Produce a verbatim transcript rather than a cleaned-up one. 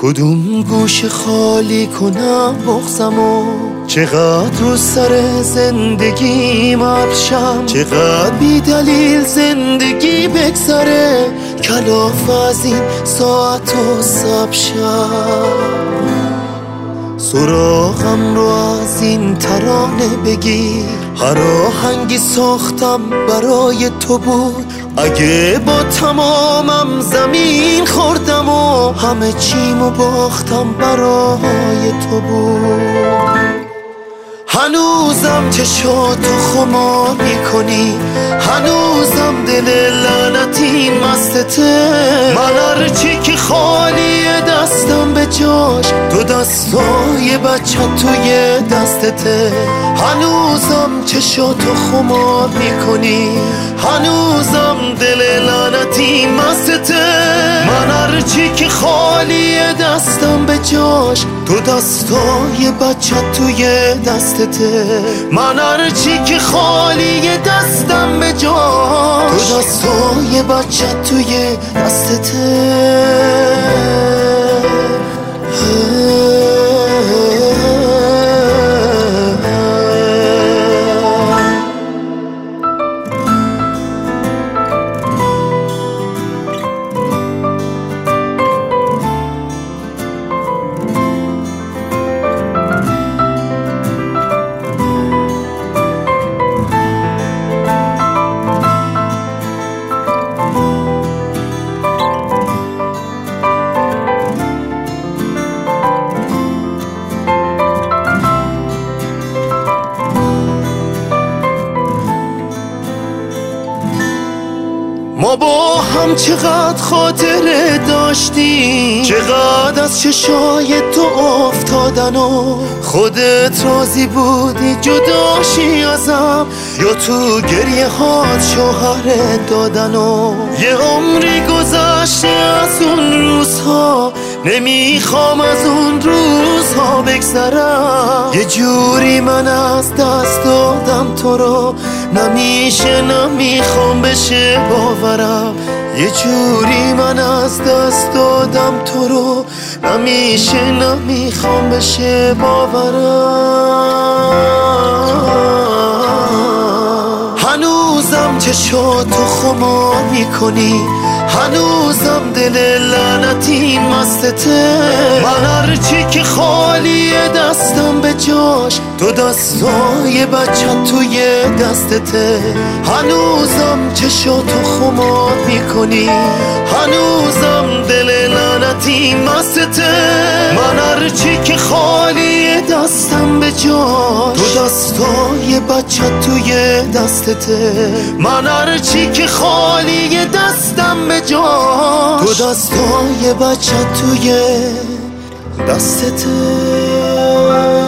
کدوم گوش خالی کنم بغزمو، چقدر رو سر زندگیم ابشم، چقدر بی دلیل زندگی بگذره، کلاف از این ساعت و سب شب. سراغم رو از این ترانه بگیر، هر آهنگی ساختم برای تو بود، اگه با تمامم زمین خوردم و همه چیمو باختم برای تو بود. هنوزم چشاتو خمار میکنی، هنوزم دل لعنتی مستته، من هرچی که خالیه دستم به جاش، دو دستای بچه توی دستته. هنوزم چشاتو خمار میکنی، هنوزم دل لعنتی مستته، من هرچی که خالیه دستم به جاش، دو دستای بچه توی دستته، من هرچی که خالیه دستم به جاش، دو دستای بچه توی دستته. ما با هم چقدر خاطره داشتیم، چقدر از چشای تو افتادن و خودت راضی بودی جداشی ازم، یا تو گریه هات شوهرت دادن و یه عمری گذشته از اون روزها، نمیخوام از اون روزها بگذرم. یه جوری من از دست دادم تو رو، نمیشه نمیخوام بشه باورم. یه جوری من از دست دادم تو رو، نمیشه نمیخوام بشه باورم. هنوزم چشاتو خمار میکنی، هنوزم دل لعنتی مستته، من هرچی که خالیه دستم به جاش، دو دستای بچه توی دستته. هنوزم چشاتو خمار میکنی، هنوزم دل لعنتی مستته، من هرچی که خالیه دستم به جاش، دو دستای بچه توی دستته، من هرچی که خالیه دستم به جاش، دو دستای بچه توی دستته.